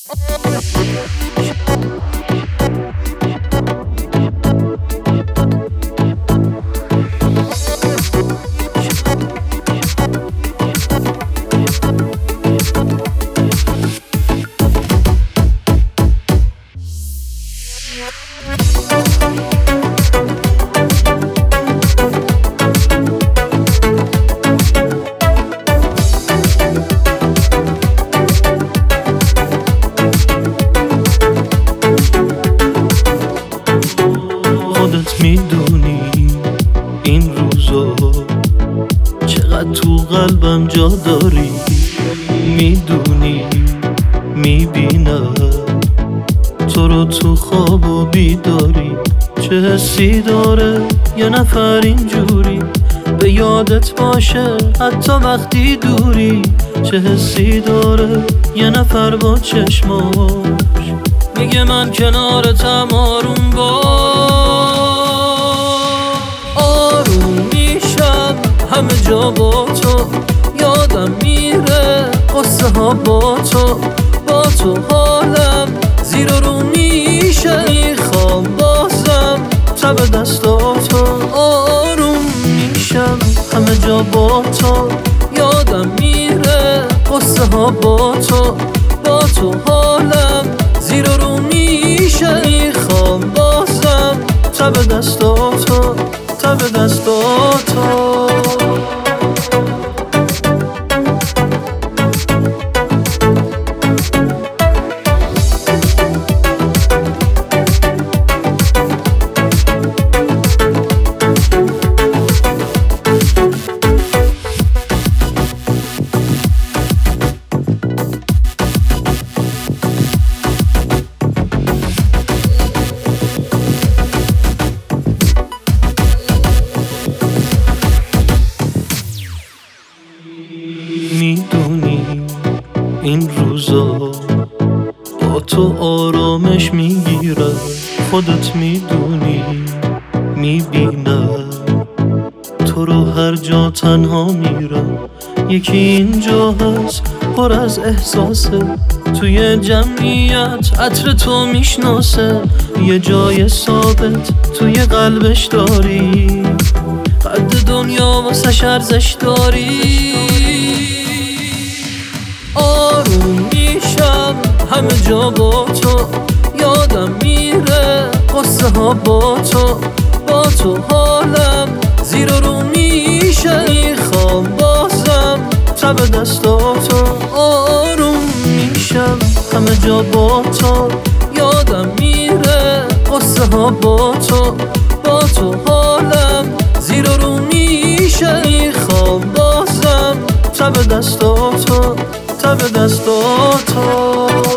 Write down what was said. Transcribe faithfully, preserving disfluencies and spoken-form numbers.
خودت میدونی این روزا چقدر تو قلبم جا داری، میدونی میبینم تو رو تو خواب و بیداری، چه حسی داره یه نفر اینجوری به یادت باشه حتی وقتی دوری، چه حسی داره یه نفر با چشماش میگه من کنارتم آروم باش. آروم میشم همه جا با تو، یادم میره قصه ها با تو، با تو حالم زیر و رو میشه، میخوام بازم تب دستاتو. آروم میشم همه جا با تو، یادم میره قصه ها با تو، با تو حالم زیر و رو میشه، میخوام بازم تب دستاتو، تب دستاتو. میدونی این روزا با تو آرامش میگیرم، خودت میدونی میبینم تو رو هر جا تنها میرم، یکی اینجا هست پر از احساسه، توی جمعیت عطر تو میشناسه، یه جای ثابت توی قلبش داری، قد دنیا واسش ارزش داری. آروم میشم همه جا با تو، یادم میره قصه ها با تو، با تو حالم زیر و رو میشه، میخوام بازم تب دستاتو. آروم میشم همه جا با تو، یادم میره قصه ها با تو، با تو حالم زیر و رو میشه، میخوام بازم تب دستاتو، تب دستاتو.